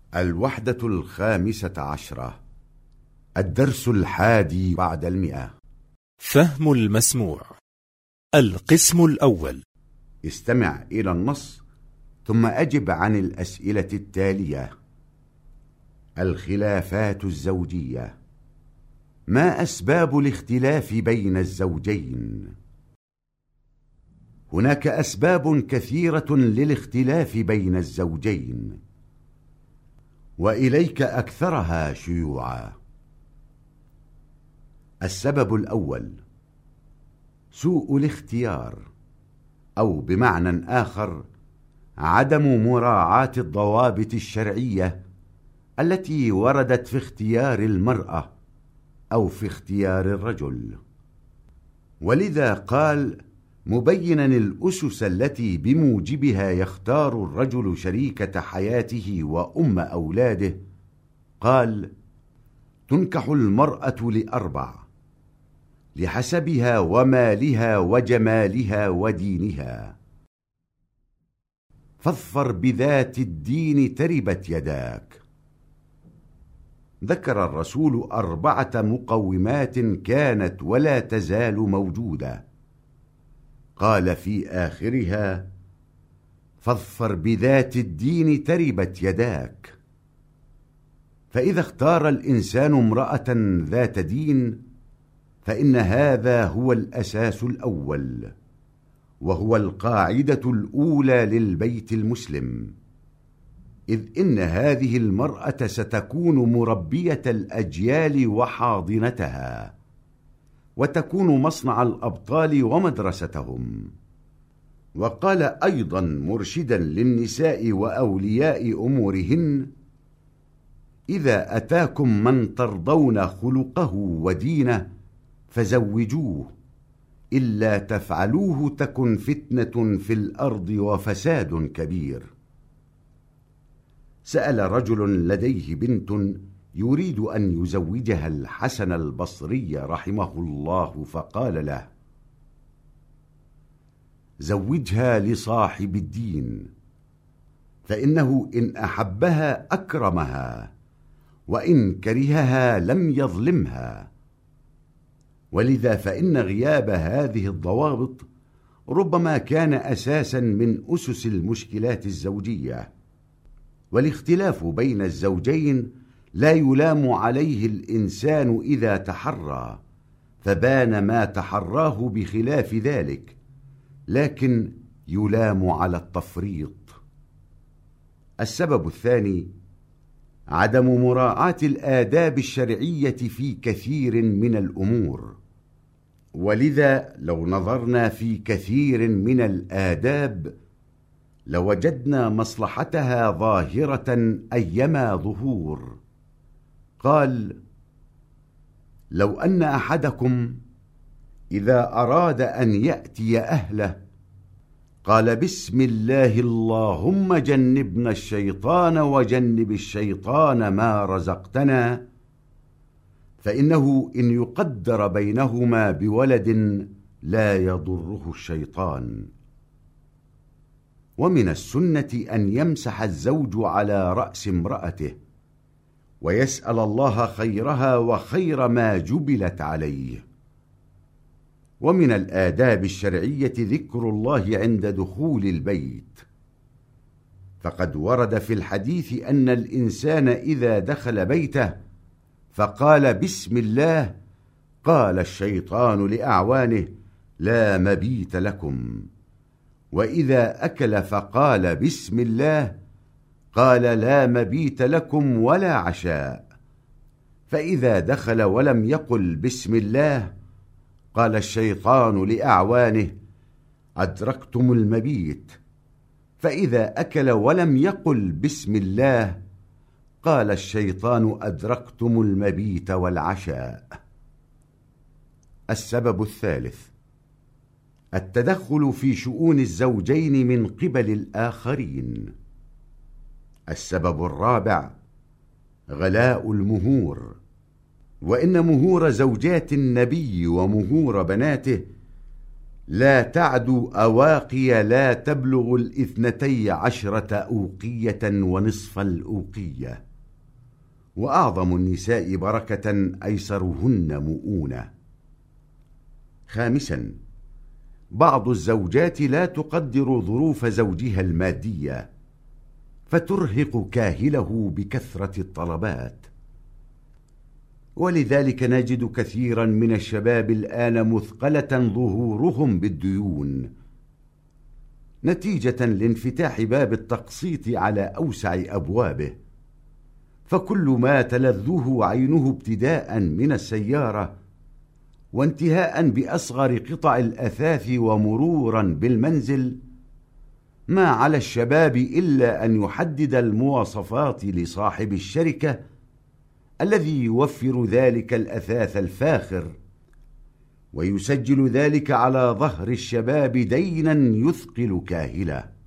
الوحدة 15. الدرس 11 فهم المسموع. القسم الأول. استمع إلى النص ثم أجب عن الأسئلة التالية. الخلافات الزوجية. ما أسباب الاختلاف بين الزوجين؟ هناك أسباب كثيرة للاختلاف بين الزوجين، وإليك أكثرها شيوعا. السبب الأول: سوء الاختيار، أو بمعنى آخر عدم مراعاة الضوابط الشرعية التي وردت في اختيار المرأة أو في اختيار الرجل. ولذا قال مبينا الأسس التي بموجبها يختار الرجل شريكة حياته وأم أولاده، قال: تنكح المرأة ل4: لحسبها ومالها وجمالها ودينها. فاظفر بذات الدين تربت يداك. ذكر الرسول 4 مقومات كانت ولا تزال موجودة، قال في آخرها: فاظفر بذات الدين تربت يداك. فإذا اختار الإنسان امرأة ذات دين فإن هذا هو الأساس الأول، وهو القاعدة الأولى للبيت المسلم، إذ إن هذه المرأة ستكون مربية الأجيال وحاضنتها، وتكون مصنع الأبطال ومدرستهم. وقال أيضا مرشدا للنساء وأولياء أمورهن: إذا أتاكم من ترضون خلقه ودينه فزوجوه، إلا تفعلوه تكن فتنة في الأرض وفساد كبير. سأل رجل لديه بنت يريد أن يزوجها الحسن البصري رحمه الله، فقال له: زوجها لصاحب الدين، فإنه إن أحبها أكرمها، وإن كرهها لم يظلمها. ولذا فإن غياب هذه الضوابط ربما كان أساسا من أسس المشكلات الزوجية. والاختلاف بين الزوجين لا يلام عليه الإنسان إذا تحرى فبان ما تحراه بخلاف ذلك، لكن يلام على التفريط. السبب الثاني: عدم مراعاة الآداب الشرعية في كثير من الأمور. ولذا لو نظرنا في كثير من الآداب لوجدنا مصلحتها ظاهرة أيما ظهور. قال: لو أن أحدكم إذا أراد أن يأتي أهله قال: بسم الله اللهم جنبنا الشيطان وجنب الشيطان ما رزقتنا، فإنه إن يقدر بينهما بولد لا يضره الشيطان. ومن السنة أن يمسح الزوج على رأس امرأته ويسأل الله خيرها وخير ما جبلت عليه. ومن الآداب الشرعية ذكر الله عند دخول البيت، فقد ورد في الحديث أن الإنسان إذا دخل بيته فقال بسم الله قال الشيطان لأعوانه: لا مبيت لكم. وإذا أكل فقال بسم الله قال: لا مبيت لكم ولا عشاء. فإذا دخل ولم يقل بسم الله قال الشيطان لأعوانه: أدركتم المبيت. فإذا أكل ولم يقل بسم الله قال الشيطان: أدركتم المبيت والعشاء. السبب الثالث: التدخل في شؤون الزوجين من قبل الآخرين. السبب الرابع: غلاء المهور. وإن مهور زوجات النبي ومهور بناته لا تعدو أواقي لا تبلغ 12 أوقية ونصف الأوقية، وأعظم النساء بركة أيسرهن مؤونة. 5. بعض الزوجات لا تقدر ظروف زوجها المادية فترهق كاهله بكثرة الطلبات، ولذلك نجد كثيرا من الشباب الآن مثقلة ظهورهم بالديون نتيجة لانفتاح باب التقسيط على أوسع أبوابه، فكل ما تلذه عينه ابتداء من السيارة وانتهاء بأصغر قطع الأثاث ومرورا بالمنزل، ما على الشباب إلا أن يحدد المواصفات لصاحب الشركة الذي يوفر ذلك الأثاث الفاخر، ويسجل ذلك على ظهر الشباب دينا يثقل كاهله.